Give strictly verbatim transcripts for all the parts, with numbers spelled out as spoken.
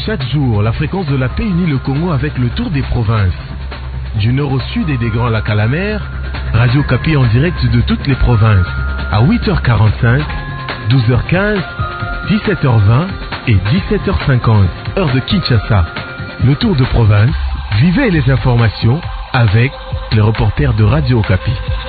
Chaque jour, la fréquence de la paix unit le Congo avec le tour des provinces. Du nord au sud et des Grands Lacs à la mer, Radio Okapi en direct de toutes les provinces. À huit heures quarante-cinq, douze heures quinze, dix-sept heures vingt et dix-sept heures cinquante, heure de Kinshasa. Le tour de province, vivez les informations avec les reporters de Radio Okapi.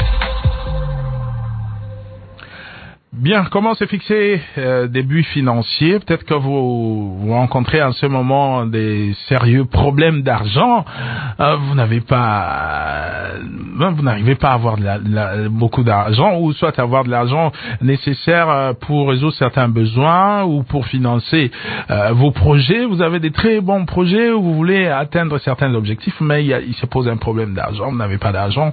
Bien, comment se fixer euh, des buts financiers? Peut-être que vous, vous rencontrez en ce moment des sérieux problèmes d'argent. Euh, vous n'avez pas, euh, vous n'arrivez pas à avoir de la, de la, beaucoup d'argent, ou soit avoir de l'argent nécessaire pour résoudre certains besoins ou pour financer euh, vos projets. Vous avez des très bons projets où vous voulez atteindre certains objectifs, mais il, y a, il se pose un problème d'argent. Vous n'avez pas d'argent.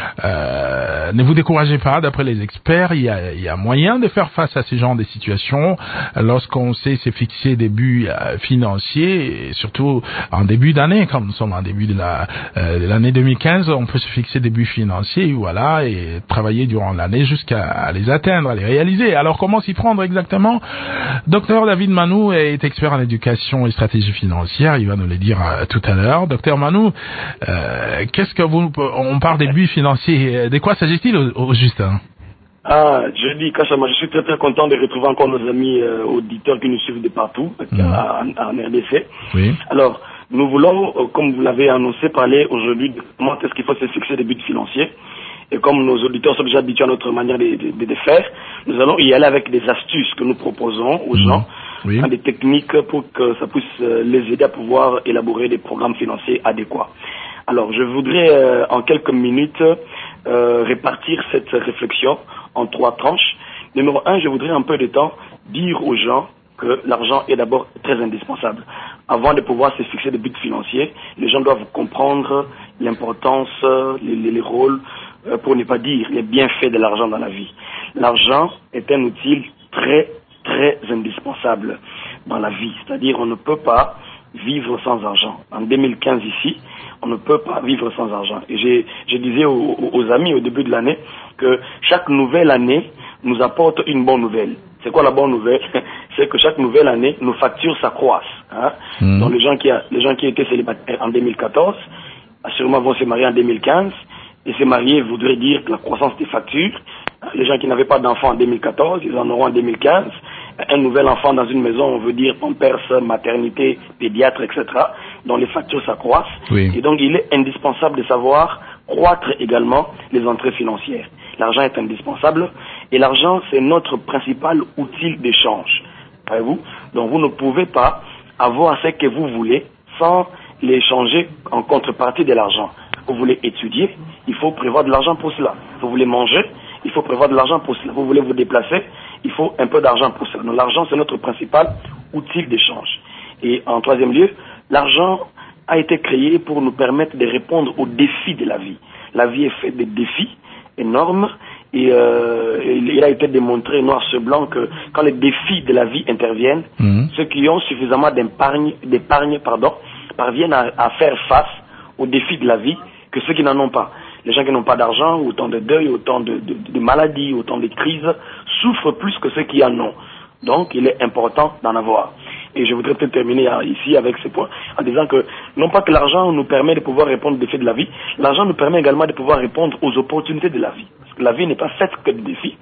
Euh, ne vous découragez pas. D'après les experts, il y a, il y a moyen de faire face à ces genres de situations lorsqu'on sait se fixer des buts euh, financiers, et surtout en début d'année, comme nous sommes en début de la euh, de l'année deux mille quinze, on peut se fixer des buts financiers, voilà, et travailler durant l'année jusqu'à les atteindre, à les réaliser. Alors comment s'y prendre exactement? Docteur David Manou est expert en éducation et stratégie financière, il va nous le dire euh, tout à l'heure. Docteur Manou, euh, qu'est-ce que vous, on parle des buts financiers, de quoi s'agit-il au, au juste hein? Ah, je dis Kachama, je suis très très content de retrouver encore nos amis euh, auditeurs qui nous suivent de partout, mmh. en, en R D C. Oui. Alors, nous voulons, euh, comme vous l'avez annoncé, parler aujourd'hui de comment est-ce qu'il faut se fixer des buts financiers. Et comme nos auditeurs sont déjà habitués à notre manière de, de, de faire, nous allons y aller avec des astuces que nous proposons aux mmh. gens, oui. hein, des techniques pour que ça puisse euh, les aider à pouvoir élaborer des programmes financiers adéquats. Alors, je voudrais euh, en quelques minutes euh, répartir cette réflexion en trois tranches. Numéro un, je voudrais un peu de temps dire aux gens que l'argent est d'abord très indispensable. Avant de pouvoir se fixer des buts financiers, les gens doivent comprendre l'importance, les, les, les rôles, euh, pour ne pas dire les bienfaits de l'argent dans la vie. L'argent est un outil très, très indispensable dans la vie. C'est-à-dire, on ne peut pas vivre sans argent. En deux mille quinze ici, on ne peut pas vivre sans argent. Et j'ai, je disais aux, aux amis au début de l'année que chaque nouvelle année nous apporte une bonne nouvelle. C'est quoi la bonne nouvelle? C'est que chaque nouvelle année, nos factures s'accroissent. Hein? Mmh. Donc les gens qui a, les gens qui étaient célibataires en deux mille quatorze, assurément vont se marier en deux mille quinze. Et se marier voudrait dire la croissance des factures. Les gens qui n'avaient pas d'enfants en deux mille quatorze, ils en auront en deux mille quinze. Un nouvel enfant dans une maison, on veut dire pampers, maternité, pédiatre, et cetera. dont les factures s'accroissent. Oui. Et donc, il est indispensable de savoir croître également les entrées financières. L'argent est indispensable et l'argent, c'est notre principal outil d'échange. Voyez-vous? Donc, vous ne pouvez pas avoir ce que vous voulez sans l'échanger en contrepartie de l'argent. Vous voulez étudier, il faut prévoir de l'argent pour cela. Vous voulez manger, il faut prévoir de l'argent pour cela. Vous voulez vous déplacer, il faut un peu d'argent pour cela. Donc l'argent, c'est notre principal outil d'échange. Et en troisième lieu, l'argent a été créé pour nous permettre de répondre aux défis de la vie. La vie est faite de défis énormes et euh, il a été démontré noir sur blanc que quand les défis de la vie interviennent, mmh. ceux qui ont suffisamment d'épargne, d'épargne pardon, parviennent à, à faire face aux défis de la vie que ceux qui n'en ont pas. Les gens qui n'ont pas d'argent, autant de deuil, autant de, de, de maladies, autant de crises, souffrent plus que ceux qui en ont. Donc, il est important d'en avoir. Et je voudrais peut-être terminer ici avec ce point en disant que non pas que l'argent nous permet de pouvoir répondre aux défis de la vie, l'argent nous permet également de pouvoir répondre aux opportunités de la vie. Parce que la vie n'est pas faite que de défis.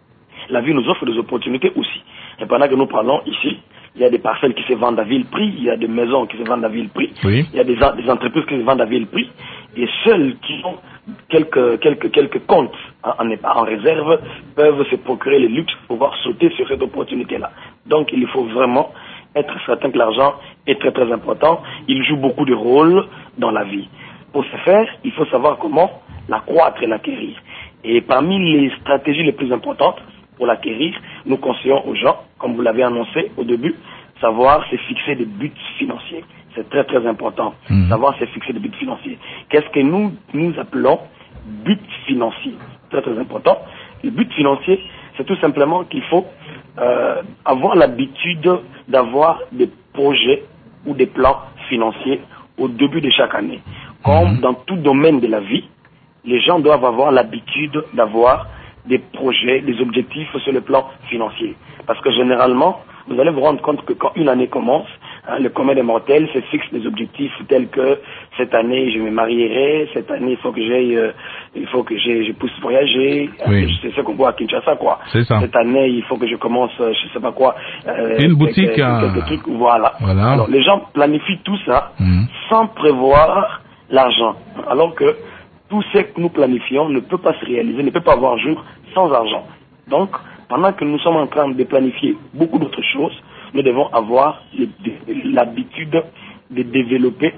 La vie nous offre des opportunités aussi. Et pendant que nous parlons ici, il y a des parcelles qui se vendent à vil prix, il y a des maisons qui se vendent à vil prix, oui. il y a des, des entreprises qui se vendent à vil prix, et seuls qui ont quelques, quelques, quelques comptes en, en, en réserve peuvent se procurer le luxe de pouvoir sauter sur cette opportunité-là. Donc il faut vraiment être certain que l'argent est très très important. Il joue beaucoup de rôles dans la vie. Pour ce faire, il faut savoir comment l'accroître et l'acquérir. Et parmi les stratégies les plus importantes pour l'acquérir, nous conseillons aux gens, comme vous l'avez annoncé au début, savoir se fixer des buts financiers. C'est très très important, mmh. savoir se fixer des buts financiers. Qu'est-ce que nous nous appelons buts financiers? Très très important. Le but financier, c'est tout simplement qu'il faut euh, avoir l'habitude d'avoir des projets ou des plans financiers au début de chaque année. Comme mmh. dans tout domaine de la vie, les gens doivent avoir l'habitude d'avoir des projets, des objectifs sur le plan financier. Parce que généralement, vous allez vous rendre compte que quand une année commence, Hein, le commun des mortels se fixe des objectifs tels que cette année je me marierai, cette année il faut que j'aille, euh, il faut que j'ai, je puisse voyager. Oui. C'est ce qu'on voit à Kinshasa, quoi. C'est ça. Cette année il faut que je commence, je sais pas quoi. Euh, Une boutique. quelques, euh... quelques trucs, voilà. voilà. Alors les gens planifient tout ça mmh. sans prévoir l'argent, alors que tout ce que nous planifions ne peut pas se réaliser, ne peut pas avoir jour sans argent. Donc, pendant que nous sommes en train de planifier beaucoup d'autres choses, nous devons avoir l'habitude de développer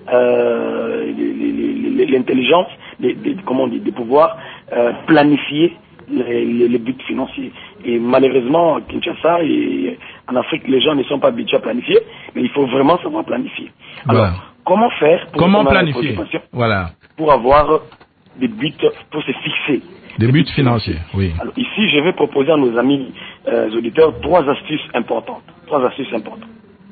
euh, l'intelligence, de, de, comment on dit, de pouvoir euh, planifier les, les, les buts financiers. Et malheureusement, à Kinshasa et en Afrique, les gens ne sont pas habitués à planifier, mais il faut vraiment savoir planifier. Alors, voilà. comment faire pour comment planifier voilà. pour avoir des buts, pour se fixer des, des buts, buts financiers, financiers. Oui. Alors, ici, je vais proposer à nos amis euh, auditeurs trois astuces importantes. Trois astuces importantes.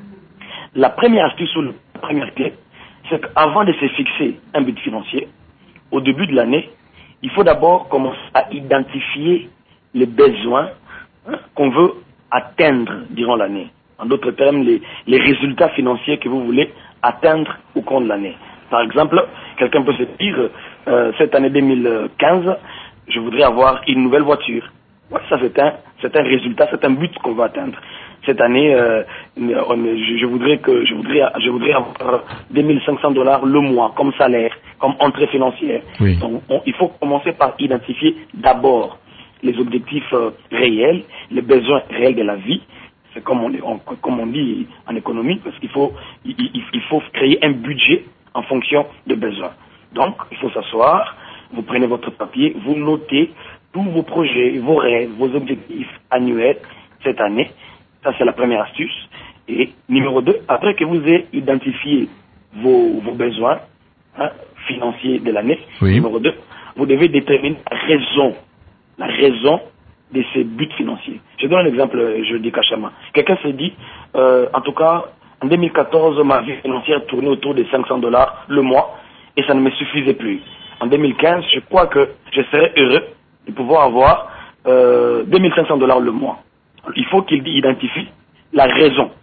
La première astuce ou la première clé, c'est qu'avant de se fixer un but financier, au début de l'année, il faut d'abord commencer à identifier les besoins hein, qu'on veut atteindre durant l'année. En d'autres termes, les, les résultats financiers que vous voulez atteindre au cours de l'année. Par exemple, quelqu'un peut se dire, euh, cette année deux mille quinze, je voudrais avoir une nouvelle voiture. Ouais, ça c'est un, c'est un résultat, c'est un but qu'on va atteindre. Cette année, euh, on, je, je voudrais que, je voudrais, je voudrais avoir deux mille cinq cents dollars le mois comme salaire, comme entrée financière. Oui. Donc, on, il faut commencer par identifier d'abord les objectifs euh, réels, les besoins réels de la vie. C'est comme on, on, comme on dit en économie, parce qu'il faut, il, il, il faut créer un budget en fonction des besoins. Donc, il faut s'asseoir, vous prenez votre papier, vous notez tous vos projets, vos rêves, vos objectifs annuels cette année. Ça, c'est la première astuce. Et numéro deux, après que vous ayez identifié vos, vos besoins hein, financiers de l'année, oui. numéro deux, vous devez déterminer la raison, la raison de ces buts financiers. Je donne un exemple, je dis cachement. Quelqu'un se dit, euh, en tout cas, en deux mille quatorze, ma vie financière tournait autour de cinq cents dollars le mois et ça ne me suffisait plus. En deux mille quinze, je crois que je serais heureux de pouvoir avoir euh, deux mille cinq cents dollars le mois. Il faut qu'il identifie la raison.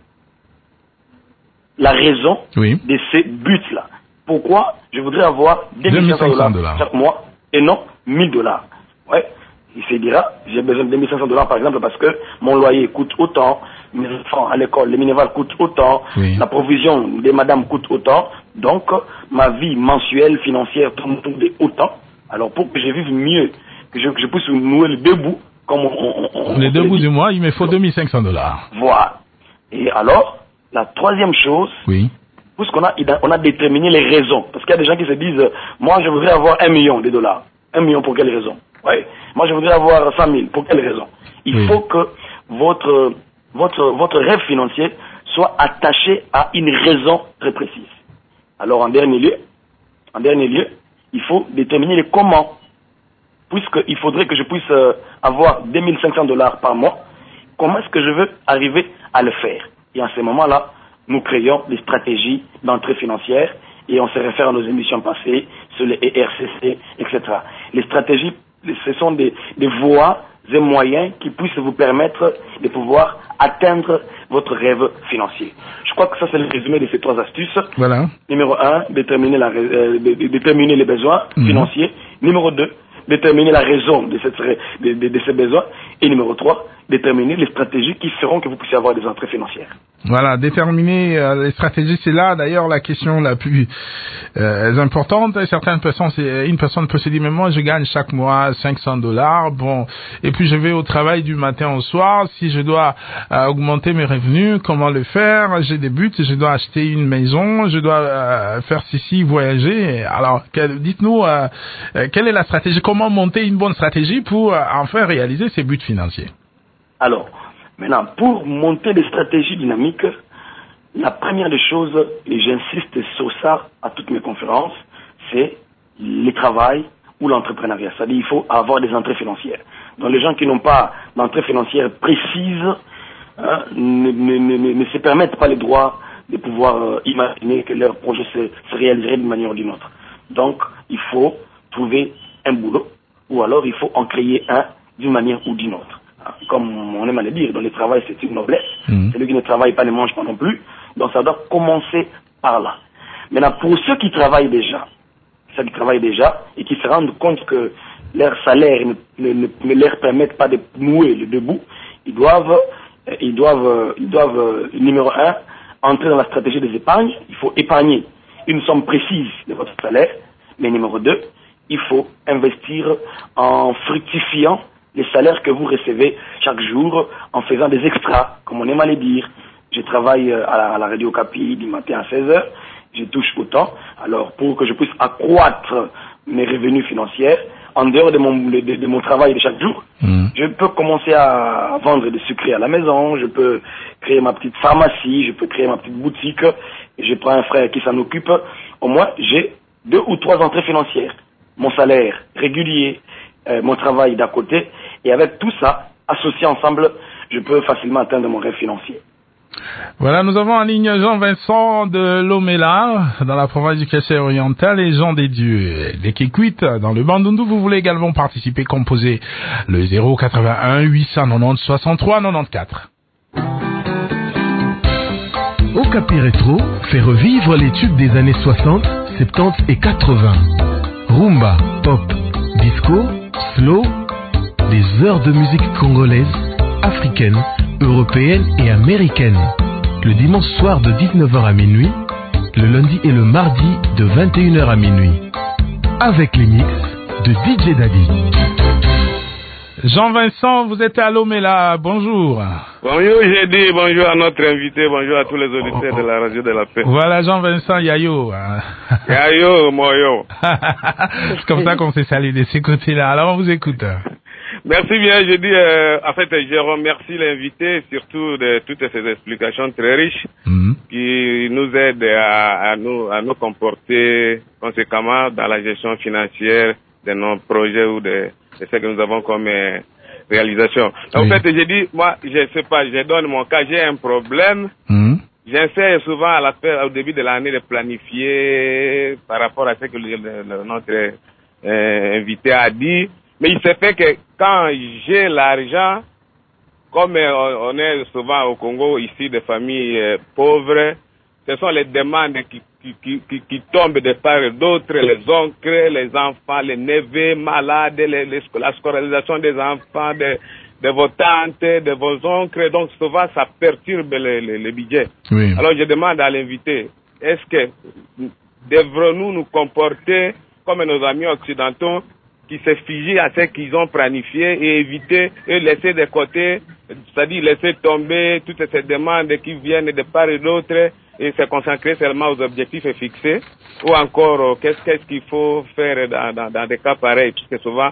La raison oui. de ces buts-là. Pourquoi je voudrais avoir deux mille cinq cents dollars chaque mois et non mille dollars. Ouais. Il se dira, j'ai besoin de deux mille cinq cents dollars par exemple parce que mon loyer coûte autant, mes enfants à l'école, les minérales coûtent autant, oui. la provision des madames coûte autant, donc ma vie mensuelle financière tourne autour de autant. Alors pour que je vive mieux, que je, que je puisse nouer les deux bouts, comme on, on, on les deux bouts du mois, il me faut deux mille cinq cents dollars. Voilà. Et alors, la troisième chose, oui. puisqu'on a, on a déterminé les raisons, parce qu'il y a des gens qui se disent, moi je voudrais avoir un million de dollars. Un million pour quelle raison? Ouais. Moi je voudrais avoir cent mille, pour quelle raison? Il oui. faut que votre, votre, votre rêve financier soit attaché à une raison très précise. Alors en dernier lieu, en dernier lieu, il faut déterminer les comment. Puisqu'il faudrait que je puisse euh, avoir deux mille cinq cents dollars par mois, comment est-ce que je veux arriver à le faire? Et en ce moment-là, nous créons des stratégies d'entrée financière et on se réfère à nos émissions passées sur les E R C C, et cetera. Les stratégies, ce sont des, des voies et moyens qui puissent vous permettre de pouvoir atteindre votre rêve financier. Je crois que ça, c'est le résumé de ces trois astuces. Voilà. Numéro un, déterminer, la, euh, déterminer les besoins mmh. financiers. Numéro deux, déterminer la raison de, cette, de, de, de ces besoins. Et numéro trois, déterminer les stratégies qui feront que vous puissiez avoir des entrées financières. Voilà, déterminer euh, les stratégies, c'est là d'ailleurs la question la plus euh, importante. Certaines personnes, c'est, une personne peut se dire, mais moi je gagne chaque mois cinq cents dollars, bon, et puis je vais au travail du matin au soir. Si je dois euh, augmenter mes revenus, comment le faire? J'ai des buts, je dois acheter une maison, je dois euh, faire ceci, voyager. Alors, quel, dites-nous, euh, euh, quelle est la stratégie? Comment monter une bonne stratégie pour euh, enfin réaliser ces buts financiers? Alors, maintenant, pour monter des stratégies dynamiques, la première des choses, et j'insiste sur ça à toutes mes conférences, c'est le travail ou l'entrepreneuriat. C'est-à-dire qu'il faut avoir des entrées financières. Donc les gens qui n'ont pas d'entrée financière précise hein, ne, ne, ne, ne se permettent pas le droit de pouvoir euh, imaginer que leur projet se, se réaliserait d'une manière ou d'une autre. Donc, il faut trouver un boulot ou alors il faut en créer un d'une manière ou d'une autre. Comme on aime à le dire, dans le travail, c'est une noblesse. Mmh. Celui qui ne travaille pas ne mange pas non plus. Donc ça doit commencer par là. Maintenant, pour ceux qui travaillent déjà, ceux qui travaillent déjà et qui se rendent compte que leur salaire ne, ne, ne leur permettent pas de nouer le debout, ils doivent, ils doivent, ils doivent, numéro un, entrer dans la stratégie des épargnes. Il faut épargner une somme précise de votre salaire. Mais numéro deux, il faut investir en fructifiant les salaires que vous recevez chaque jour, en faisant des extras, comme on aime à les dire. Je travaille à la, à la Radio Capi du matin à seize heures, je touche autant. Alors, pour que je puisse accroître mes revenus financiers, en dehors de mon, de, de mon travail de chaque jour, mmh. je peux commencer à vendre des sucreries à la maison, je peux créer ma petite pharmacie, je peux créer ma petite boutique, et je prends un frère qui s'en occupe. Au moins, j'ai deux ou trois entrées financières. Mon salaire régulier, euh, mon travail d'à côté, et avec tout ça, associé ensemble, je peux facilement atteindre mon rêve financier. Voilà, nous avons en ligne Jean-Vincent de Lomela, dans la province du Kassai oriental, et Jean des Dieux des Kékuit, dans le Bandundu. Vous voulez également participer, composer le zéro quatre-vingt-un huit cent quatre-vingt-dix soixante-trois quatre-vingt-quatorze. Okapi Rétro fait revivre les tubes des années soixante, soixante-dix et quatre-vingts. Rumba, pop, disco, slow, des heures de musique congolaise, africaine, européenne et américaine. Le dimanche soir de dix-neuf heures à minuit, le lundi et le mardi de vingt et une heures à minuit. Avec les mix de D J Daddy. Jean-Vincent, vous êtes à Lomela, bonjour. Bonjour, j'ai dit bonjour à notre invité, bonjour à tous les auditeurs de la radio de la paix. Voilà Jean-Vincent Yayo. Yayo, Moyo. C'est comme ça qu'on s'est salué de ces côtés-là, alors on vous écoute. Merci bien, je dis, euh, en fait, je remercie l'invité, surtout de toutes ces explications très riches, mmh. qui nous aident à, à, nous, à nous comporter conséquemment dans la gestion financière de nos projets ou de, de ce que nous avons comme euh, réalisation. En oui. fait, je dis, moi, je sais pas, je donne mon cas, j'ai un problème, mmh. j'essaie souvent à la fin, au début de l'année de planifier par rapport à ce que le, le, notre euh, invité a dit. Mais il se fait que quand j'ai l'argent, comme on est souvent au Congo, ici, des familles pauvres, ce sont les demandes qui, qui, qui, qui tombent de part et d'autre, les oncles, les enfants, les neveux malades, les, les, la scolarisation des enfants, de, de vos tantes, de vos oncles. Donc souvent, ça perturbe le, le, le budget. Oui. Alors je demande à l'invité, est-ce que devrons-nous nous comporter comme nos amis occidentaux qui se figent à ce qu'ils ont planifié et éviter et laisser de côté, c'est-à-dire laisser tomber toutes ces demandes qui viennent de part et d'autre et se concentrer seulement aux objectifs fixés, ou encore qu'est-ce, qu'est-ce qu'il faut faire dans, dans, dans des cas pareils, puisque souvent,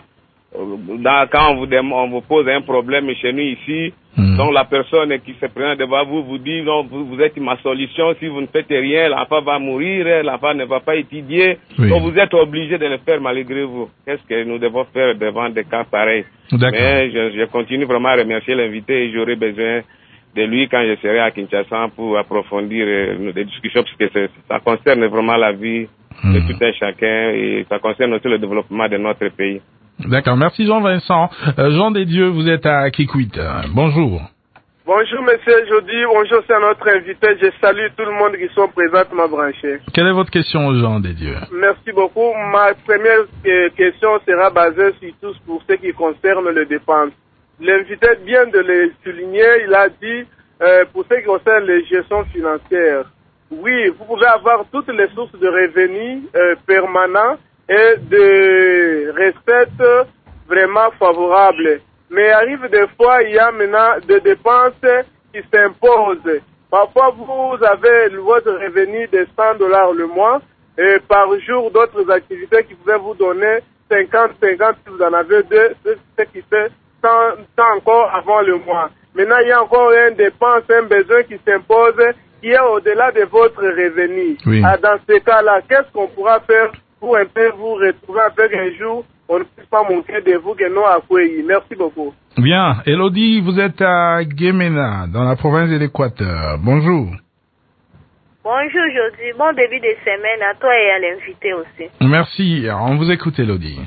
dans, quand on vous, demande, on vous pose un problème chez nous ici, mmh. donc la personne qui se présente devant vous vous dit non, vous, vous êtes ma solution, si vous ne faites rien, l'enfant va mourir, l'enfant ne va pas étudier, oui. donc vous êtes obligé de le faire malgré vous. Qu'est-ce que nous devons faire devant des cas pareils? Mais je, je continue vraiment à remercier l'invité et j'aurai besoin de lui quand je serai à Kinshasa pour approfondir euh, des discussions, parce que c'est, ça concerne vraiment la vie mmh. de tout un chacun et ça concerne aussi le développement de notre pays. D'accord, merci Jean-Vincent. Euh, Jean des Dieux, vous êtes à Kikwit. Bonjour. Bonjour monsieur Jody, bonjour c'est notre invité. Je salue tout le monde qui sont présentement branchés. Quelle est votre question, Jean des Dieux? Merci beaucoup. Ma première question sera basée surtout pour ce qui concerne les dépenses. L'invité vient de le souligner, il a dit euh, pour ce qui concerne les gestions financières. Oui, vous pouvez avoir toutes les sources de revenus euh, permanents et de recettes vraiment favorables. Mais arrive des fois, il y a maintenant des dépenses qui s'imposent. Parfois, vous avez votre revenu de cent dollars le mois et par jour d'autres activités qui pouvaient vous donner cinquante cinquante si vous en avez deux, ce qui fait cent encore avant le mois. Maintenant, il y a encore une dépense, un besoin qui s'impose qui est au-delà de votre revenu. Oui. Ah, dans ce cas-là, qu'est-ce qu'on pourra faire pour un peu vous retrouver avec un jour, on ne puisse pas manquer de vous que non à Kouéi. Merci beaucoup. Bien. Elodie, vous êtes à Guémena, dans la province de l'Équateur. Bonjour. Bonjour, Jody. Bon début de semaine à toi et à l'invité aussi. Merci. On vous écoute, Elodie.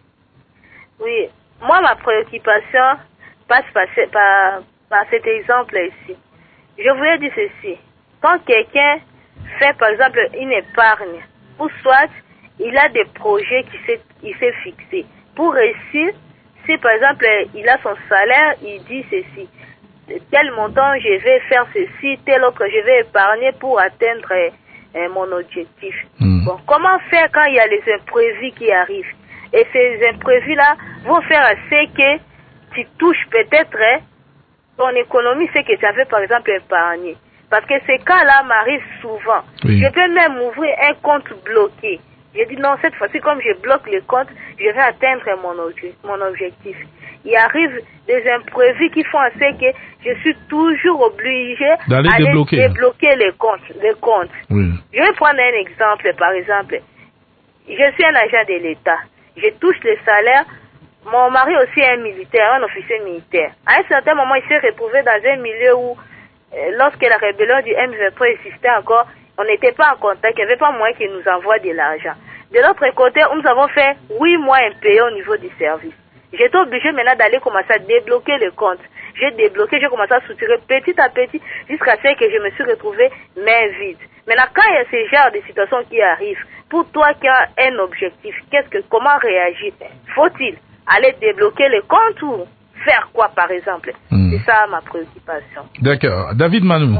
Oui. Moi, ma préoccupation passe par, par, par cet exemple ici. Je voulais dire ceci. quand quelqu'un fait par exemple une épargne, ou soit il a des projets qui s'est, il s'est fixé. Pour réussir, si par exemple il a son salaire, il dit ceci, tel montant je vais faire ceci, tel autre je vais épargner pour atteindre euh, mon objectif. Mm. Bon, comment faire quand il y a les imprévus qui arrivent? Et ces imprévus-là vont faire assez que tu touches peut-être hein, ton économie, c'est que tu avais par exemple épargné. Parce que ces cas-là m'arrivent souvent. Oui. Je peux même ouvrir un compte bloqué. Je dis non, cette fois-ci, comme je bloque le compte, je vais atteindre mon, obje- mon objectif. Il arrive des imprévus qui font assez que je suis toujours obligé d'aller débloquer, débloquer les comptes. Les comptes. Oui. Je vais prendre un exemple, par exemple. Je suis un agent de l'État. Je touche le salaire. Mon mari aussi est un militaire, un officier militaire. À un certain moment, il s'est retrouvé dans un milieu où, euh, lorsque la rébellion du M vingt-trois existait encore, on n'était pas en contact, il n'y avait pas moyen qu'il nous envoie de l'argent. De l'autre côté, nous avons fait huit mois impayés au niveau du service. J'étais obligé maintenant d'aller commencer à débloquer le compte. J'ai débloqué, j'ai commencé à soutirer petit à petit jusqu'à ce que je me suis retrouvé main vide. Maintenant, quand il y a ce genre de situations qui arrivent, pour toi qui as un objectif, qu'est-ce que, comment réagir? Faut-il aller débloquer le compte ou faire quoi, par exemple? mmh. C'est ça ma préoccupation. D'accord. David Manou.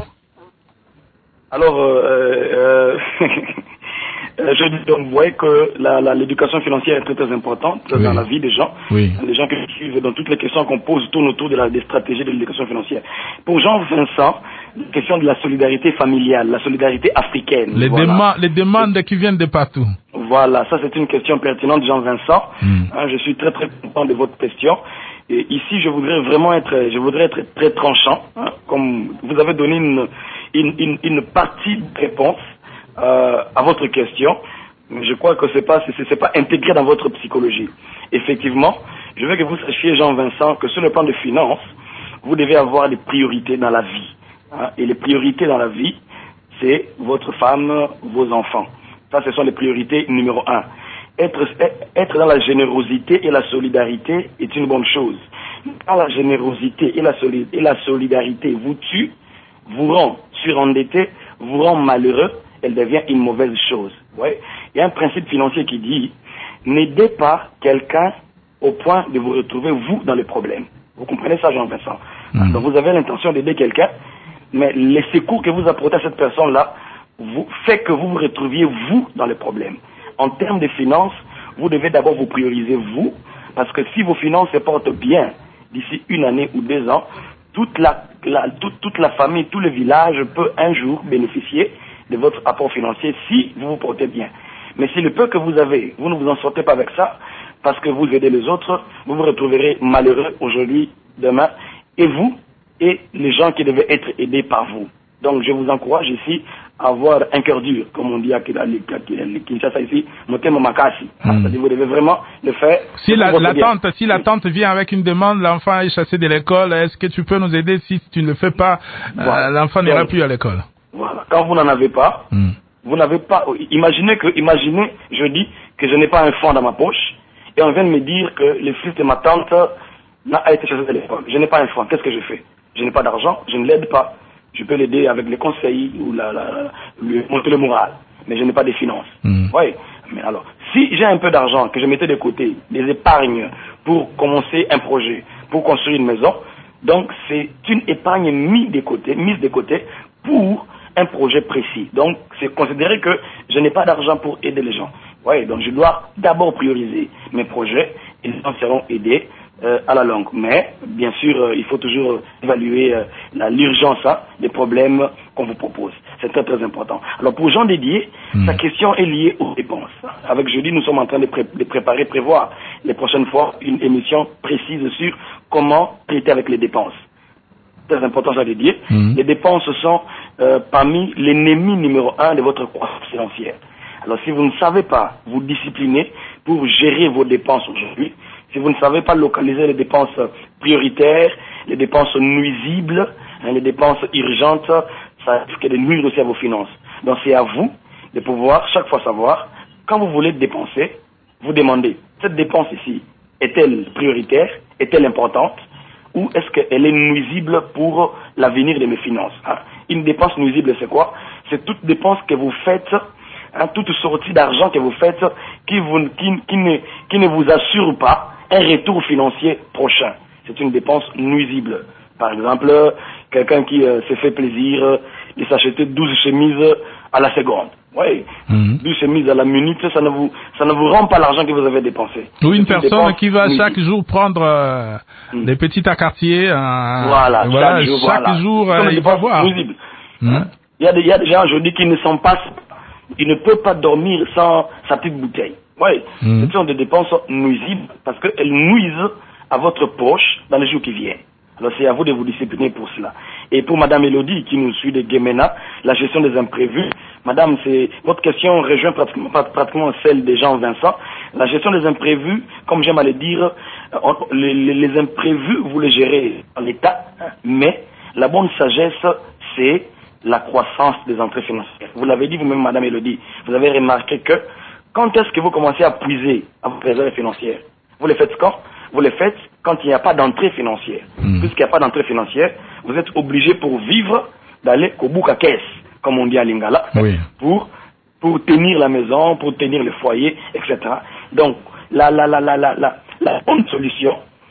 Alors, euh, euh, je dis donc, vous voyez que la, la, l'éducation financière est très très importante oui. dans la vie des gens. Oui. Les gens qui suivent dans toutes les questions qu'on pose tournent autour de la, des stratégies de l'éducation financière. Pour Jean-Vincent, la question de la solidarité familiale, la solidarité africaine. Les, voilà. déma- les demandes qui viennent de partout. Voilà, ça c'est une question pertinente, Jean-Vincent. Mm. Hein, je suis très très content de votre question. Et ici, je voudrais vraiment être, je voudrais être très tranchant. Hein, comme vous avez donné une, une, une, une partie de réponse euh, à votre question, mais je crois que c'est pas, c'est, c'est pas intégré dans votre psychologie. Effectivement, je veux que vous sachiez, Jean-Vincent, que sur le plan de finances, vous devez avoir des priorités dans la vie. Hein, et les priorités dans la vie, c'est votre femme, vos enfants. Ça, ce sont les priorités numéro un. Être, être dans la générosité et la solidarité est une bonne chose. Quand la générosité et la, soli- et la solidarité vous tuent, vous rend surendetté, vous rend malheureux, elle devient une mauvaise chose. Ouais. Il y a un principe financier qui dit, n'aidez pas quelqu'un au point de vous retrouver, vous, dans le problème. Vous comprenez ça, Jean-Vincent? Mmh. Donc vous avez l'intention d'aider quelqu'un, mais les secours que vous apportez à cette personne-là, vous fait que vous vous retrouviez, vous, dans le problème. En termes de finances, vous devez d'abord vous prioriser, vous, parce que si vos finances se portent bien, d'ici une année ou deux ans, toute la, la, toute, toute la famille, tout le village peut un jour bénéficier de votre apport financier si vous vous portez bien. Mais si le peu que vous avez, vous ne vous en sortez pas avec ça, parce que vous aidez les autres, vous vous retrouverez malheureux aujourd'hui, demain, et vous, et les gens qui devaient être aidés par vous. Donc je vous encourage ici à avoir un cœur dur, comme on dit à Kinshasa ici, motema makasi. C'est-à-dire vous devez vraiment le faire. Si la, la tante, si la tante vient avec une demande, l'enfant est chassé de l'école, est-ce que tu peux nous aider? Si tu ne le fais pas, voilà. euh, l'enfant n'ira plus à l'école. Voilà. Quand vous n'en avez pas, mm. vous n'avez pas. Imaginez que, imaginez, je dis que je n'ai pas un franc dans ma poche, et on vient de me dire que le fils de ma tante n'a été chassé de l'école. Je n'ai pas un franc. Qu'est-ce que je fais? Je n'ai pas d'argent, je ne l'aide pas. Je peux l'aider avec les conseils ou la, la, la, lui monter le moral, mais je n'ai pas de finances. Mm. Oui. Mais alors, si j'ai un peu d'argent que je mettais de côté, des épargnes pour commencer un projet, pour construire une maison, donc c'est une épargne mise de côté, mise de côté pour un projet précis. Donc c'est considéré que je n'ai pas d'argent pour aider les gens. Oui. Donc je dois d'abord prioriser mes projets et les gens seront aidés. Euh, à la longue. Mais, bien sûr, euh, il faut toujours évaluer euh, la, l'urgence hein, des problèmes qu'on vous propose. C'est très très important. Alors pour Jean Didier, mmh. sa question est liée aux dépenses. Avec Jeudi, nous sommes en train de, pré- de préparer, prévoir les prochaines fois une émission précise sur comment traiter avec les dépenses. Très important, Jean Didier. Mmh. Les dépenses sont euh, parmi l'ennemi numéro un de votre croissance financière. Alors si vous ne savez pas vous discipliner pour gérer vos dépenses aujourd'hui, si vous ne savez pas localiser les dépenses prioritaires, les dépenses nuisibles, hein, les dépenses urgentes, ça risque de nuire aussi à vos finances. Donc c'est à vous de pouvoir chaque fois savoir, quand vous voulez dépenser, vous demandez, cette dépense ici, est-elle prioritaire, est-elle importante, ou est-ce qu'elle est nuisible pour l'avenir de mes finances? Hein? Une dépense nuisible, c'est quoi? C'est toute dépense que vous faites, hein, toute sortie d'argent que vous faites qui, vous, qui, qui, ne, qui ne vous assure pas un retour financier prochain. C'est une dépense nuisible. Par exemple, quelqu'un qui euh, s'est fait plaisir euh, de s'acheter douze chemises à la seconde. Oui, mmh. douze chemises à la minute, ça ne vous, ça ne vous rend pas l'argent que vous avez dépensé. Ou une personne qui va nuisible. Chaque jour prendre euh, mmh. des petits à quartier. Euh, voilà, voilà, chaque jour, chaque voilà. jour euh, il va voir. Nuisible. Mmh. Hein? Il y a des, il y a des gens aujourd'hui qui ne sont pas, ils ne peuvent pas dormir sans sa petite bouteille. Oui, mmh. ce sont des dépenses nuisibles parce qu'elles nuisent à votre poche dans les jours qui viennent. Alors c'est à vous de vous discipliner pour cela. Et pour Madame Elodie qui nous suit de Guémena, la gestion des imprévus, Madame, c'est votre question rejoint pratiquement, pratiquement celle des Jean Vincent. La gestion des imprévus, comme j'aime à le dire, les, les, les imprévus vous les gérez en l'état, mais la bonne sagesse c'est la croissance des entrées financières. Vous l'avez dit vous-même, Madame Elodie, vous avez remarqué que quand est-ce que vous commencez à puiser à vos réserves financières? Vous les faites quand? Vous les faites quand il n'y a pas d'entrée financière. Mmh. Puisqu'il n'y a pas d'entrée financière, vous êtes obligé pour vivre d'aller au bout à caisse, comme on dit à Lingala, oui. pour, pour tenir la maison, pour tenir le foyer, et cetera. Donc, la, la, la, la, la, la, la bonne solution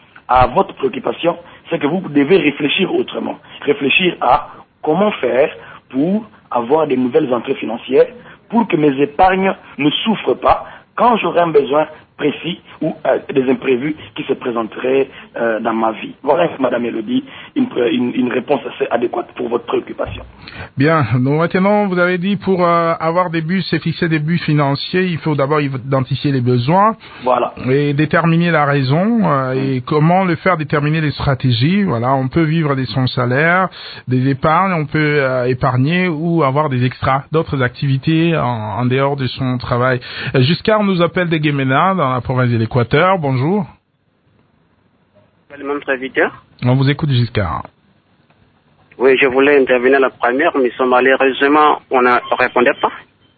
à votre préoccupation, c'est que vous devez réfléchir autrement. Réfléchir à comment faire pour avoir des nouvelles entrées financières, pour que mes épargnes ne souffrent pas quand j'aurai un besoin précis ou euh, des imprévus qui se présenteraient euh, dans ma vie. Voilà, Madame Elodie, une, une, une réponse assez adéquate pour votre préoccupation. Bien, donc maintenant, vous avez dit pour euh, avoir des buts et fixer des buts financiers, il faut d'abord identifier les besoins, voilà, et déterminer la raison euh, mmh. et comment le faire déterminer les stratégies. Voilà, on peut vivre de son salaire, des épargnes, on peut euh, épargner ou avoir des extras, d'autres activités en, en dehors de son travail. Euh, Giscard nous appelle de Guémena, dans la province de l'Équateur. Bonjour. Notre inviteur. On vous écoute, Giscard. Oui, je voulais intervenir la première, mais malheureusement, on ne répondait pas.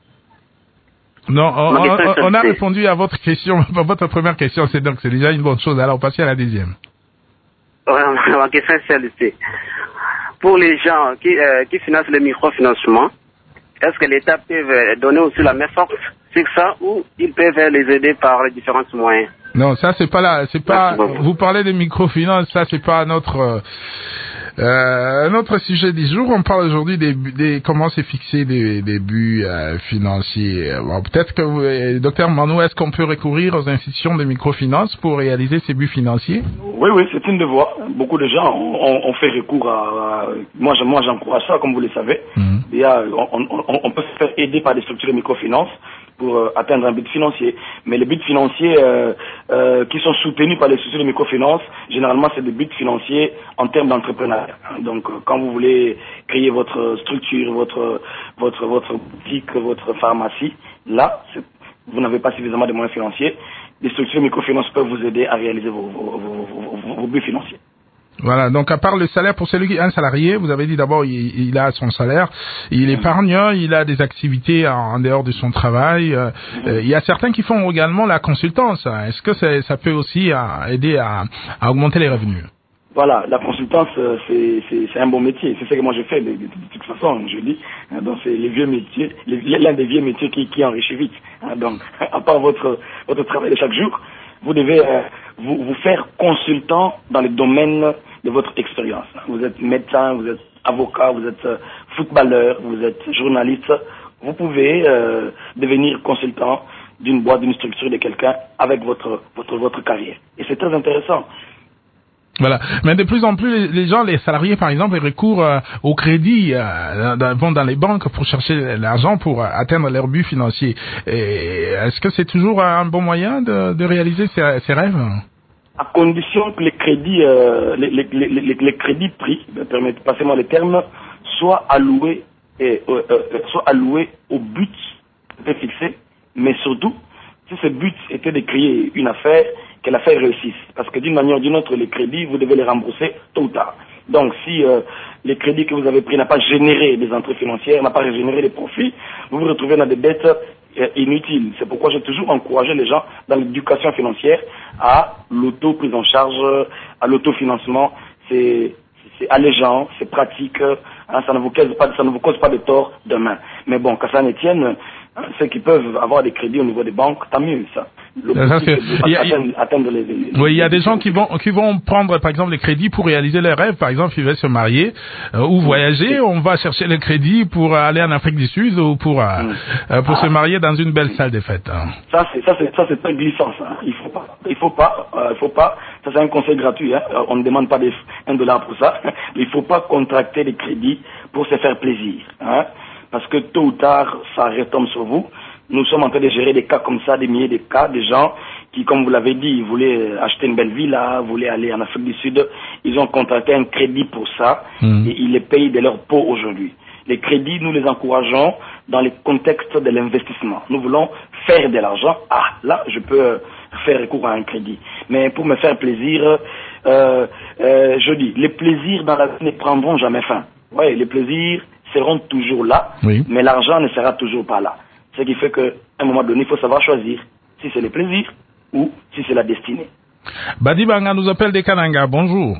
Non, on, on, on a répondu à votre question, à votre première question, c'est donc c'est déjà une bonne chose. Alors, on passe à la deuxième. Ma question est celle-ci. Pour les gens qui, euh, qui financent le microfinancement, est-ce que l'État peut donner aussi la même force sur ça ou ils peuvent les aider par les différents moyens? Non, ça c'est pas là, c'est pas. Vous parlez de microfinance, ça c'est pas notre euh, notre sujet du jour. On parle aujourd'hui des, des comment c'est fixé des, des buts euh, financiers. Bon, peut-être que vous, docteur Manou, est-ce qu'on peut recourir aux institutions de microfinance pour réaliser ces buts financiers? Oui, oui, c'est une des voies. Beaucoup de gens ont, ont fait recours à. à moi, je, moi, j'encourage ça, comme vous le savez. Mmh. Il y a, on, on, on peut se faire aider par des structures de microfinance pour euh, atteindre un but financier. Mais les buts financiers euh, euh, qui sont soutenus par les structures de microfinance, généralement, c'est des buts financiers en termes d'entrepreneuriat. Donc, euh, quand vous voulez créer votre structure, votre votre votre boutique, votre pharmacie, là, vous n'avez pas suffisamment de moyens financiers. Les structures de microfinance peuvent vous aider à réaliser vos, vos, vos, vos, vos buts financiers. Voilà, donc à part le salaire, pour celui qui est un salarié, vous avez dit d'abord il, il a son salaire, il épargne, il a des activités en, en dehors de son travail. Euh, mmh. euh, il y a certains qui font également la consultance. Est-ce que c'est, ça peut aussi à, aider à, à augmenter les revenus? Voilà, la consultance, c'est, c'est, c'est un bon métier. C'est ce que moi je fais de, de, de toute façon, je dis. Donc c'est les vieux métiers, les, l'un des vieux métiers qui, qui enrichit vite. Donc, à part votre, votre travail de chaque jour, vous devez euh, vous, vous faire consultant dans le domaine de votre expérience. Vous êtes médecin, vous êtes avocat, vous êtes footballeur, vous êtes journaliste. Vous pouvez euh, devenir consultant d'une boîte, d'une structure de quelqu'un avec votre, votre, votre carrière. Et c'est très intéressant. Voilà. Mais de plus en plus, les, les gens, les salariés, par exemple, ils recourent euh, au crédit, euh, vont dans les banques pour chercher l'argent pour euh, atteindre leur but financier. Et est-ce que c'est toujours un bon moyen de, de réaliser ces, ces rêves? À condition que les crédits, euh, les, les, les, les, les crédits pris, permettez, passez-moi les termes, soient alloués, et, euh, euh, soient alloués au but fixé, mais surtout, si ce but était de créer une affaire, que l'affaire réussisse. Parce que d'une manière ou d'une autre, les crédits, vous devez les rembourser tôt ou tard. Donc, si euh, les crédits que vous avez pris n'ont pas généré des entrées financières, n'ont pas généré des profits, vous vous retrouvez dans des dettes euh, inutiles. C'est pourquoi j'ai toujours encouragé les gens dans l'éducation financière à l'auto-prise en charge, à l'autofinancement. c'est, c'est allégeant, c'est pratique, hein, ça ne vous cause pas, ça ne vous cause pas de tort demain. Mais bon, qu'à ça ne tienne, hein, ceux qui peuvent avoir des crédits au niveau des banques, tant mieux ça. Ça, c'est... Il y a, atteindre, atteindre les, les, oui, il y a les, des gens qui vont qui vont prendre par exemple les crédits pour réaliser leurs rêves. Par exemple, ils veulent se marier euh, ou voyager, on va chercher le crédit pour aller en Afrique du Sud ou pour euh, euh, pour ah. se marier dans une belle salle des fêtes. Hein. Ça c'est ça c'est ça c'est pas glissant ça. Il faut pas il faut pas euh, il faut pas. Ça c'est un conseil gratuit. Hein. On ne demande pas des un dollar pour ça. Il faut pas contracter des crédits pour se faire plaisir. Hein. Parce que tôt ou tard ça retombe sur vous. Nous sommes en train de gérer des cas comme ça, des milliers de cas, des gens qui, comme vous l'avez dit, voulaient acheter une belle villa, voulaient aller en Afrique du Sud. Ils ont contracté un crédit pour ça mmh. et ils les payent de leur peau aujourd'hui. Les crédits, nous les encourageons dans le contexte de l'investissement. Nous voulons faire de l'argent. Ah, là, je peux faire recours à un crédit. Mais pour me faire plaisir, euh, euh, je dis, les plaisirs dans la vie ne prendront jamais fin. Oui, les plaisirs seront toujours là, oui. mais l'argent ne sera toujours pas là. Ce qui fait qu'à un moment donné, il faut savoir choisir si c'est le plaisir ou si c'est la destinée. Badi Banga nous appelle des Kananga. Bonjour.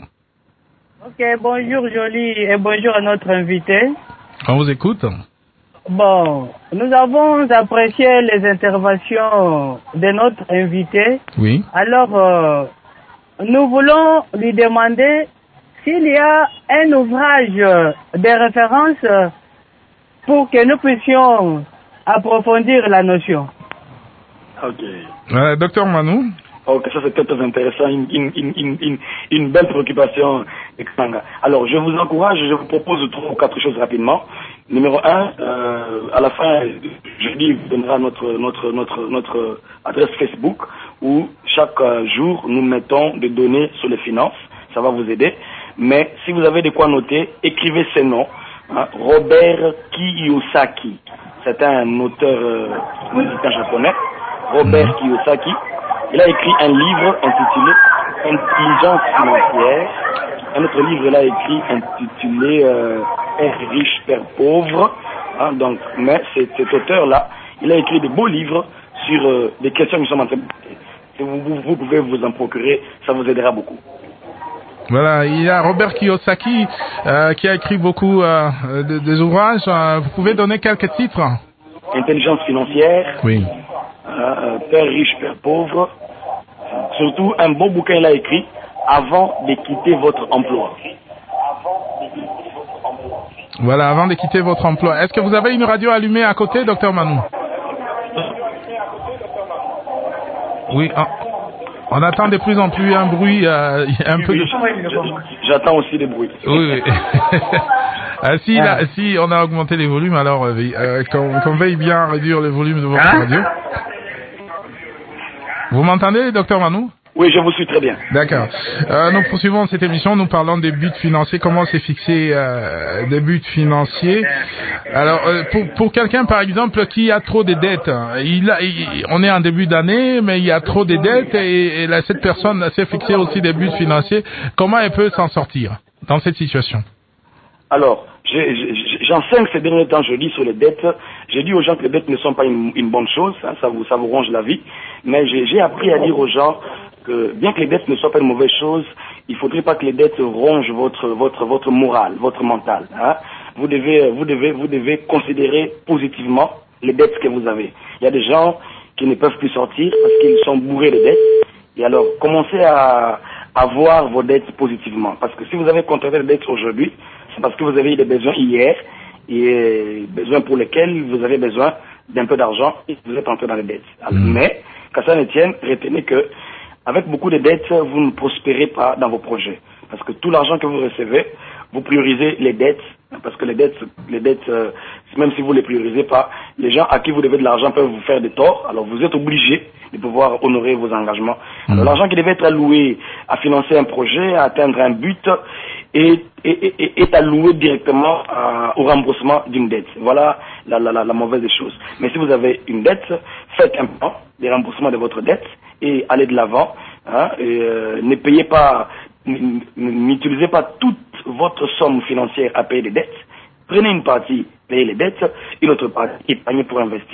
Ok, bonjour Jolie et bonjour à notre invité. On vous écoute. Bon, nous avons apprécié les interventions de notre invité. Oui. Alors, euh, nous voulons lui demander s'il y a un ouvrage de référence pour que nous puissions approfondir la notion. Ok. Euh, docteur Manou. Ok, ça c'est très intéressant, une, une, une, une, une belle préoccupation. Alors, je vous encourage, je vous propose trois ou quatre choses rapidement. Numéro un, euh, à la fin, jeudi, vous donnera notre, notre, notre, notre adresse Facebook où chaque jour, nous mettons des données sur les finances. Ça va vous aider. Mais si vous avez de quoi noter, écrivez ces noms. Hein, Robert Kiyosaki. C'est un auteur euh, musical japonais, Robert Kiyosaki. Il a écrit un livre intitulé Intelligence financière. Un autre livre, il a écrit intitulé euh, Père riche, Père pauvre. Hein, donc, mais cet, cet auteur-là, il a écrit de beaux livres sur euh, des questions que nous sommes en train de traiter. Si vous, vous, vous pouvez vous en procurer, ça vous aidera beaucoup. Voilà, il y a Robert Kiyosaki euh, qui a écrit beaucoup euh, de, des ouvrages. Euh, vous pouvez donner quelques titres? Intelligence financière. Oui. Euh, Père riche, Père pauvre. Surtout, un beau bouquin il a écrit avant de quitter votre emploi. Voilà, avant de quitter votre emploi. Est-ce que vous avez une radio allumée à côté, docteur Manou? Oui. Ah. On attend de plus en plus un bruit, euh, un oui, peu oui, de... J'attends aussi des bruits. Oui, oui. ah, si, là, si on a augmenté les volumes, alors euh, qu'on, qu'on veille bien réduire le volume de votre hein? radio. Vous m'entendez, docteur Manou? Oui, je vous suis très bien. D'accord. Euh, nous poursuivons cette émission, nous parlons des buts financiers, comment s'est fixé euh, des buts financiers. Alors, euh, pour, pour quelqu'un, par exemple, qui a trop de dettes, il a, il, on est en début d'année, mais il y a trop de dettes et, et là, cette personne s'est fixé aussi des buts financiers. Comment elle peut s'en sortir dans cette situation? Alors, j'enseigne ces derniers temps, je dis sur les dettes. J'ai dit aux gens que les dettes ne sont pas une, une bonne chose, hein, ça vous, ça vous ronge la vie. Mais j'ai appris à dire aux gens que bien que les dettes ne soient pas une mauvaise chose, il ne faudrait pas que les dettes rongent votre, votre, votre morale, votre mental. Hein. Vous devez, vous devez, vous devez considérer positivement les dettes que vous avez. Il y a des gens qui ne peuvent plus sortir parce qu'ils sont bourrés de dettes. Et alors, commencez à, à voir vos dettes positivement. Parce que si vous avez contracté des dettes aujourd'hui, c'est parce que vous avez eu des besoins hier et besoins pour lesquels vous avez besoin d'un peu d'argent et vous êtes entré dans les dettes. Alors, mmh. Mais, qu'à ça ne tienne, retenez que avec beaucoup de dettes, vous ne prospérez pas dans vos projets. Parce que tout l'argent que vous recevez, vous priorisez les dettes. Parce que les dettes, les dettes, euh, même si vous ne les priorisez pas, les gens à qui vous devez de l'argent peuvent vous faire des torts. Alors vous êtes obligé de pouvoir honorer vos engagements. Alors l'argent qui devait être alloué à financer un projet, à atteindre un but, est, est, est, est alloué directement à, au remboursement d'une dette. Voilà la, la, la, la mauvaise des choses. Mais si vous avez une dette, faites un plan de remboursement de votre dette et allez de l'avant. Hein, et, euh, ne payez pas, n'utilisez pas toute votre somme financière à payer des dettes. Prenez une partie, payez les dettes, une autre partie, épargnez pour investir,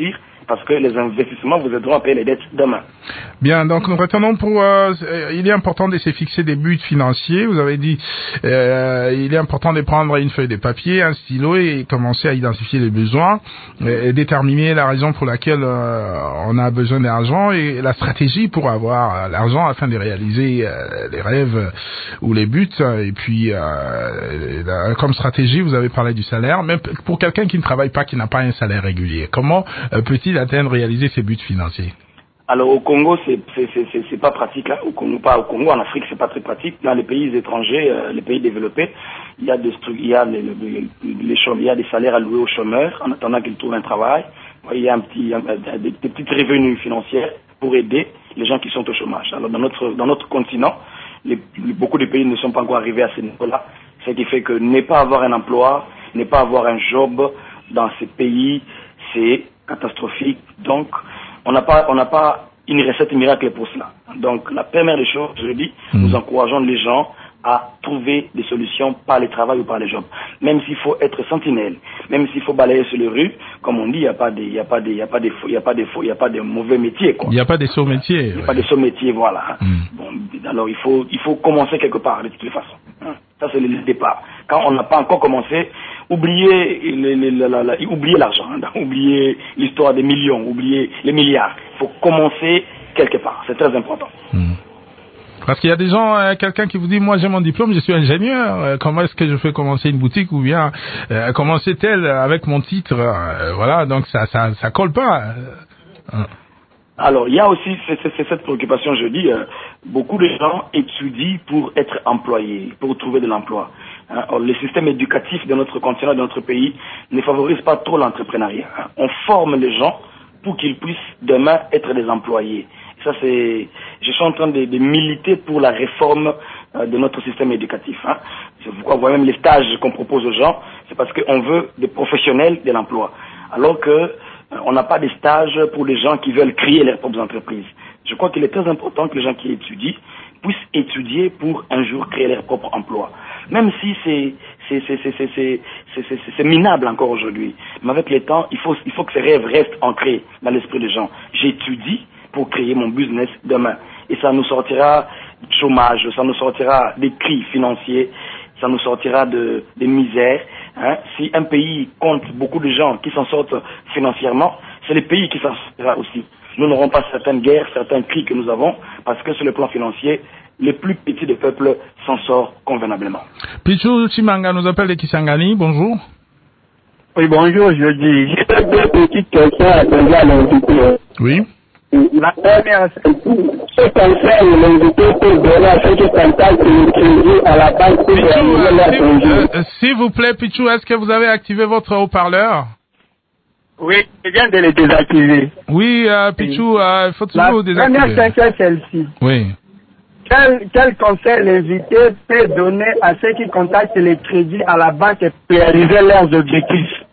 parce que les investissements vous aideront à payer les dettes demain. Bien, donc nous retenons pour... Euh, il est important de se fixer des buts financiers. Vous avez dit euh, il est important de prendre une feuille de papier, un stylo et commencer à identifier les besoins et, et déterminer la raison pour laquelle euh, on a besoin d'argent et la stratégie pour avoir l'argent afin de réaliser euh, les rêves ou les buts. Et puis, euh, la, comme stratégie, vous avez parlé du salaire. Même pour quelqu'un qui ne travaille pas, qui n'a pas un salaire régulier, comment euh, peut-il atteindre, réaliser ses buts financiers? Alors au Congo, c'est c'est c'est c'est pas pratique là. Au Congo, pas au Congo, en Afrique, c'est pas très pratique. Dans les pays étrangers, euh, les pays développés, il y a des il y a les les, les il y a des salaires alloués aux chômeurs en attendant qu'ils trouvent un travail. Il y a un petit un, des, des petits revenus financiers pour aider les gens qui sont au chômage. Alors dans notre dans notre continent, les, beaucoup de pays ne sont pas encore arrivés à ce niveau-là. Ce qui fait que ne pas avoir un emploi, ne pas avoir un job dans ces pays, c'est catastrophique. Donc on n'a pas, on n'a pas une recette miracle pour cela. Donc, la première des choses, je le dis, mmh. nous encourageons les gens à trouver des solutions par le travail ou par les jobs. Même s'il faut être sentinelle, même s'il faut balayer sur les rues, comme on dit, il n'y a pas de, il y a pas de, il y a pas de, il y a pas de, il y a pas de mauvais métiers, quoi. Il n'y a pas de sot métiers. Il n'y a ouais. pas de sot métiers, voilà. Mmh. Bon, alors, il faut, il faut commencer quelque part, de toutes les façons. Ça, c'est le départ. Quand on n'a pas encore commencé, oubliez, les, les, la, la, la, oubliez l'argent, hein, oubliez l'histoire des millions, oubliez les milliards. Il faut commencer quelque part. C'est très important. Mmh. Parce qu'il y a des gens, euh, quelqu'un qui vous dit, moi j'ai mon diplôme, je suis ingénieur, euh, comment est-ce que je fais commencer une boutique ou bien euh, commencer tel avec mon titre, euh, voilà, donc ça, ça, ça colle pas. Euh, Alors, il y a aussi c'est, c'est, c'est cette préoccupation, je dis, euh, beaucoup de gens étudient pour être employés, pour trouver de l'emploi. Hein. Alors, le système éducatif de notre continent, de notre pays, ne favorise pas trop l'entrepreneuriat. Hein. On forme les gens pour qu'ils puissent demain être des employés. Ça, c'est, je suis en train de, de militer pour la réforme euh, de notre système éducatif. Hein. C'est pourquoi vous voyez même les stages qu'on propose aux gens, c'est parce qu'on veut des professionnels de l'emploi. Alors que euh, on n'a pas de stages pour les gens qui veulent créer leurs propres entreprises. Je crois qu'il est très important que les gens qui étudient puissent étudier pour un jour créer leur propre emploi. Même si c'est, c'est, c'est, c'est, c'est, c'est, c'est, c'est, c'est minable encore aujourd'hui. Mais avec le temps, il faut, il faut que ces rêves restent ancrés dans l'esprit des gens. J'étudie pour créer mon business demain. Et ça nous sortira du chômage, ça nous sortira des cris financiers, ça nous sortira de, de misère. Hein. Si un pays compte beaucoup de gens qui s'en sortent financièrement, c'est le pays qui s'en sortira aussi. Nous n'aurons pas certaines guerres, certains cris que nous avons, parce que sur le plan financier, les plus petits des peuples s'en sortent convenablement. Pichou Chimanga nous appelle de Kisangani, bonjour. Oui, bonjour, je dis, j'ai deux petites questions à poser à l'invité. Oui. La première, ce concerne l'invité pour donner à ceux qui contactent le crédit à la banque pour réaliser leur projet. Euh, S'il vous plaît, Pichou, est-ce que vous avez activé votre haut-parleur? Oui, je viens de le désactiver. Oui, euh, Pichou, il euh, faut toujours la désactiver. La première question est celle-ci. Oui. Quel, quel conseil l'invité peut donner à ceux qui contactent les crédits à la banque pour réaliser leurs objectifs?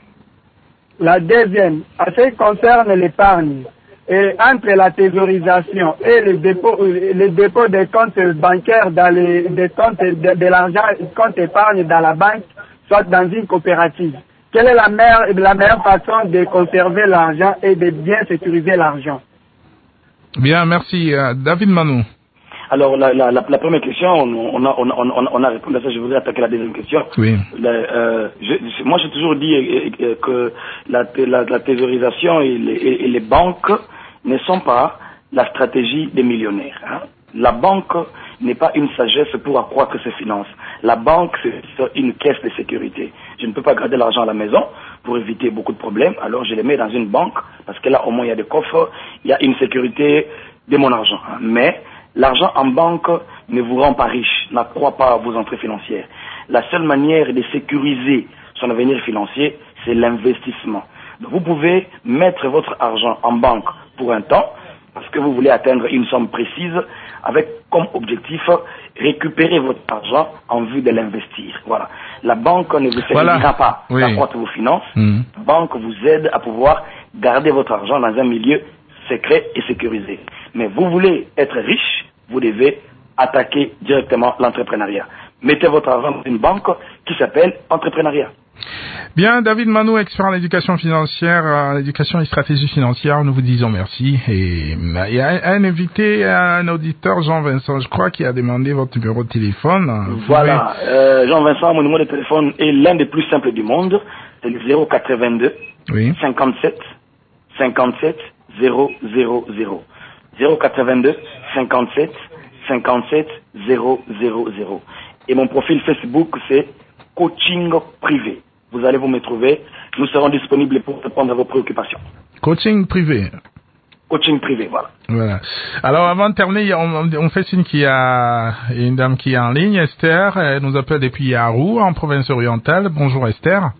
La deuxième, à ce qui concerne l'épargne, et entre la thésaurisation et le dépôt, le dépôt des comptes bancaires dans les des comptes de, de l'argent, compte épargne dans la banque, soit dans une coopérative. Quelle est la meilleure, la meilleure façon de conserver l'argent et de bien sécuriser l'argent? Bien, merci. Euh, David Manou. Alors, la, la, la, la première question, on a, on, a, on, a, on a répondu à ça. Je voudrais attaquer la deuxième question. Oui. La, euh, je, moi, j'ai toujours dit euh, euh, que la, la, la thésaurisation et les, et, et les banques ne sont pas la stratégie des millionnaires. Hein. La banque n'est pas une sagesse pour accroître ses finances. La banque, c'est une caisse de sécurité. Je ne peux pas garder l'argent à la maison pour éviter beaucoup de problèmes. Alors, je les mets dans une banque parce que là, au moins, il y a des coffres, il y a une sécurité de mon argent. Hein. Mais l'argent en banque ne vous rend pas riche, n'accroît pas vos entrées financières. La seule manière de sécuriser son avenir financier, c'est l'investissement. Donc, vous pouvez mettre votre argent en banque pour un temps, parce que vous voulez atteindre une somme précise, avec comme objectif récupérer votre argent en vue de l'investir. Voilà. La banque ne vous servira voilà. pas oui. d'accroître vos finances. Mmh. La banque vous aide à pouvoir garder votre argent dans un milieu secret et sécurisé. Mais vous voulez être riche, vous devez attaquer directement l'entrepreneuriat. mettez votre argent dans une banque qui s'appelle entrepreneuriat. Bien, David Manou, expert en éducation financière, en éducation et stratégie financière, nous vous disons merci. Et il y a un invité, un auditeur, Jean-Vincent, je crois, qui a demandé votre numéro de téléphone. Voilà, euh, Jean-Vincent, mon numéro de téléphone est l'un des plus simples du monde. C'est le zéro quatre-vingt-deux oui. cinquante-sept cinquante-sept zéro zéro zéro. zéro quatre-vingt-deux cinquante-sept cinquante-sept zéro zéro zéro. Et mon profil Facebook, c'est coaching privé. Vous allez vous me trouver. Nous serons disponibles pour répondre à vos préoccupations. Coaching privé. Coaching privé, voilà. Voilà. Alors, avant de terminer, on, on fait signe qu'il y a une dame qui est en ligne, Esther. Elle nous appelle depuis Yarou, en province orientale. Bonjour, Esther.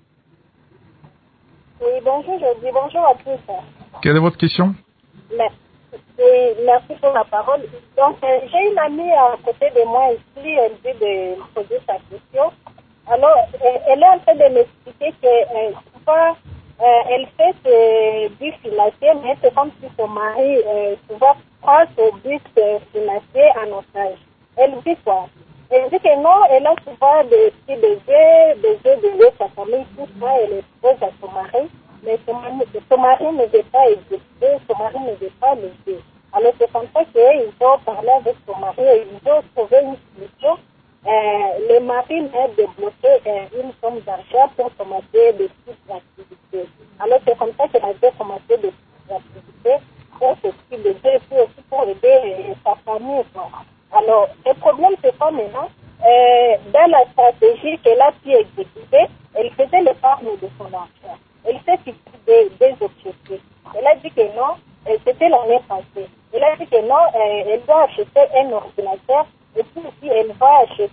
Oui, bonjour, je dis bonjour à tous. Quelle est votre question? Merci. Oui, merci pour la parole. Donc, euh, j'ai une amie à côté de moi ici, elle dit de me poser sa question. Alors, elle est en train de m'expliquer que euh, souvent, euh, elle fait ce but financier, mais c'est comme si son mari euh, souvent prend ce but euh, financier en otage. Elle dit quoi? Elle dit que non, elle a souvent des petits bébés, des œufs de lait, sa famille, tout ça, elle les pose à son mari, mais son mari, son mari ne veut pas exécuter, son mari ne veut pas l'aider. Alors, c'est comme ça qu'ils ont parlé avec son mari et ils ont trouvé une solution. Euh, le mari m'a débloqué euh, une somme d'argent pour commencer des petites activités. Alors c'est comme ça qu'elle a commencé des petites activités pour ce petit bébé et puis aussi pour aider euh, sa famille. Quoi. Alors le problème c'est quoi maintenant? Euh, dans la stratégie qu'elle a pu exécuter, elle faisait l'épargne de son argent. Elle s'est fixé des, des objectifs. Elle a dit que non, euh, c'était l'année passée. Elle a dit que non, euh, elle doit acheter un ordinateur. Et puis aussi, elle va acheter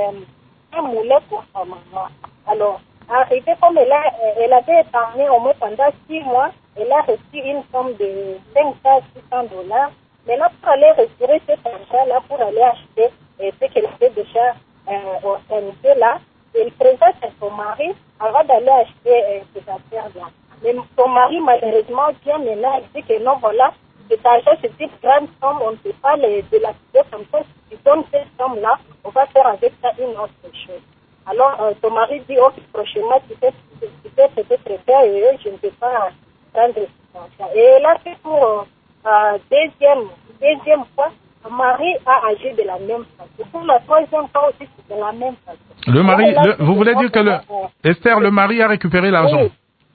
euh, un moulet pour sa maman. Alors, arrivé comme elle, a, elle avait épargné au moins pendant six mois, elle a reçu une somme de cinq cents à six cents dollars. Maintenant, pour aller retirer cet argent-là, pour aller acheter euh, ce qu'elle avait déjà euh, organisé là, elle présente à son mari avant d'aller acheter euh, ces affaires-là. Mais son mari, malheureusement, vient maintenant, il dit que non, voilà, cet argent, c'est une grande somme, on ne peut pas les dilapider comme ça. Si tu donnes cette somme-là, on va faire avec ça une autre chose. Alors, euh, ton mari dit, oh, prochainement, tu peux, tu peux peut-être faire et eux, je ne peux pas prendre cet argent. Et là, c'est pour euh, deuxième, deuxième fois, le mari a agi de la même façon. Pour la troisième fois aussi, c'est de la même façon. Le mari, Alors, le, vous voulez dire que le, Esther, le mari a récupéré l'argent? Oui.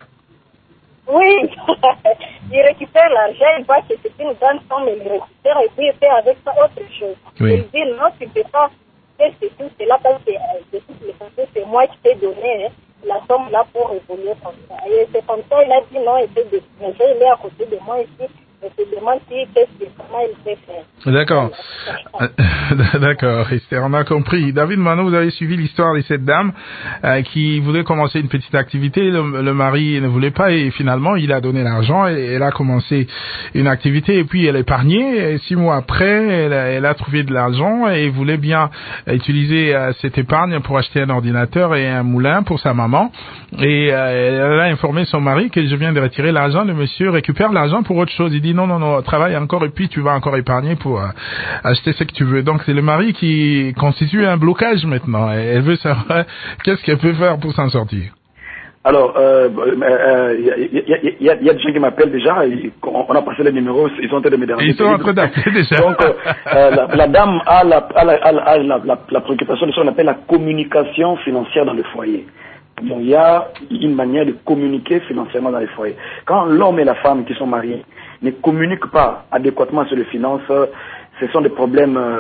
Oui, il récupère l'argent, il voit que c'est une grande somme, il récupère et puis il fait avec ça autre chose. Oui. Il dit non, tu ne peux pas faire tout cela parce que de toutes les façons, c'est moi qui t'ai donné hein, la somme là pour évoluer comme ça. Et c'est comme ça, il a dit non, il fait des projets, il est à côté de moi ici, et se demande si, qu'est-ce que, comment il peut faire. D'accord. D'accord, Esther, on a compris. David Manou, vous avez suivi l'histoire de cette dame euh, qui voulait commencer une petite activité. Le, le mari ne voulait pas et finalement, il a donné l'argent et elle a commencé une activité et puis elle épargnait. Et six mois après, elle a, elle a trouvé de l'argent et voulait bien utiliser euh, cette épargne pour acheter un ordinateur et un moulin pour sa maman. Et euh, elle a informé son mari que je viens de retirer l'argent. Le monsieur récupère l'argent pour autre chose. Il dit non, non, non, travaille encore et puis tu vas encore épargner pour euh, acheter ce que tu veux. Donc c'est le mari qui constitue un blocage maintenant. Elle veut savoir qu'est-ce qu'elle peut faire pour s'en sortir. Alors, il euh, euh, y, y, y, y a des gens qui m'appellent déjà, et on a passé les numéros, ils sont en train de me déranger. Ils sont en train d'appeler déjà. Donc, euh, la, la dame a la, a la, a la, a la, la, la préoccupation de ce qu'on appelle la communication financière dans le foyer. Bon, il y a une manière de communiquer financièrement dans les foyers. Quand l'homme et la femme qui sont mariés ne communiquent pas adéquatement sur les finances, ce sont des problèmes euh,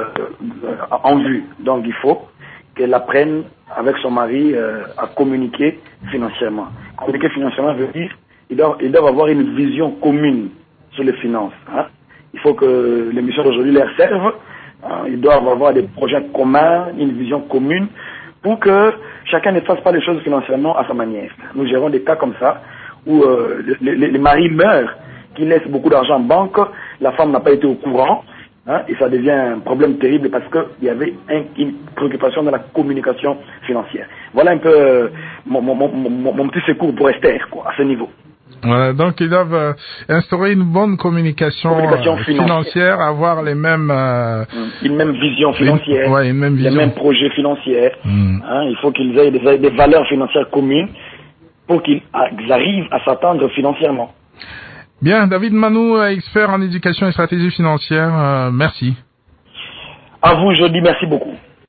en vue. Donc, il faut qu'elle apprenne avec son mari euh, à communiquer financièrement. Communiquer financièrement veut dire qu'ils doivent, ils doivent avoir une vision commune sur les finances. Hein. Il faut que les missions d'aujourd'hui leur servent. Hein. Ils doivent avoir des projets communs, une vision commune, pour que chacun ne fasse pas les choses financièrement à sa manière. Nous gérons des cas comme ça, où euh, les, les, les maris meurent, qui laissent beaucoup d'argent en banque, la femme n'a pas été au courant, hein, et ça devient un problème terrible parce qu'il y avait un, une préoccupation dans la communication financière. Voilà un peu euh, mon, mon, mon, mon, mon petit secours pour Esther, quoi, à ce niveau. Voilà, donc ils doivent euh, instaurer une bonne communication, communication euh, financière. financière, avoir les mêmes... Euh, une même vision financière, une, ouais, une même vision. les mêmes projets financiers. Mm. Hein, il faut qu'ils aient des, des valeurs financières communes pour qu'ils arrivent à s'attendre financièrement. Bien, David Manou, expert en éducation et stratégie financière, euh, merci. À vous, je dis merci beaucoup.